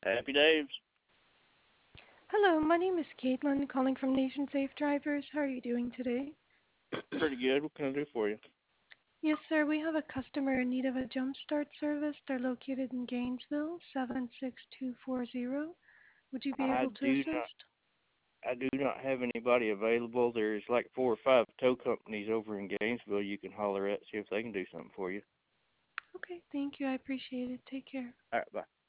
Happy days. Hello, my name is Caitlin, calling from Nation Safe Drivers. How are you doing today? Pretty good. What can I do for you? Yes, sir. We have a customer in need of a jumpstart service. They're located in Gainesville, 76240. Would you be I able to do not. assist? I do not have anybody available. There's like 4 or 5 tow companies over in Gainesville you can holler at, see if they can do something for you. Okay, thank you. I appreciate it. Take care. All right, bye.